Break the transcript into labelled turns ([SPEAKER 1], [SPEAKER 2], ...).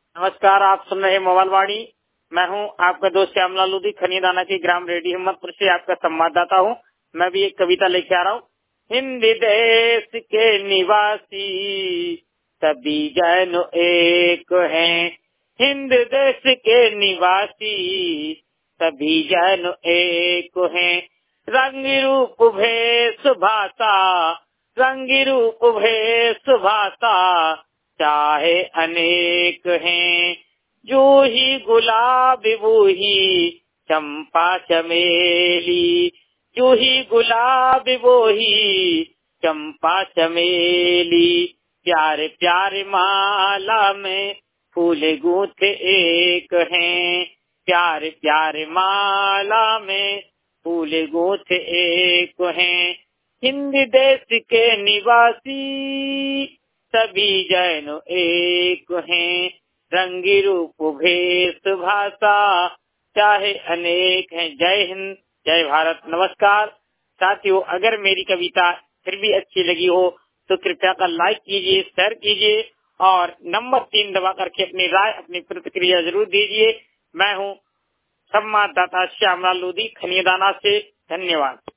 [SPEAKER 1] नमस्कार, आप सुन रहे मोबाइल वाणी। मैं हूं आपका दोस्त श्यामलाल लोधी, खनियादाना के ग्राम रेडी हिम्मतपुर से आपका संवाददाता हूं। मैं भी एक कविता लेके आ रहा हूं। हिंद देश के निवासी सभी जन एक हैं। हिंद देश के निवासी सभी जन एक हैं। रंग रूप भेष भाषा, रंग रूप भेष भाषा चाहे अनेक हैं। जो ही गुलाब वो ही चंपा चमेली, जो ही गुलाब वो ही चंपा चमेली। प्यारे प्यारे माला में फूल गूंथे एक हैं। प्यारे प्यारे माला में फूल गूंथे एक हैं। हिंद देश के निवासी सभी जन एक हैं। रंगी रूप भेष भाषा चाहे अनेक हैं। जय हिंद, जय भारत, नमस्कार। साथियों, अगर मेरी कविता फिर भी अच्छी लगी हो तो कृपया कर लाइक कीजिए, शेयर कीजिए और नंबर 3 दबा करके अपनी राय, अपनी प्रतिक्रिया जरूर दीजिए। मैं हूँ संवाददाता श्यामलाल लोधी, खनियादाना से। धन्यवाद।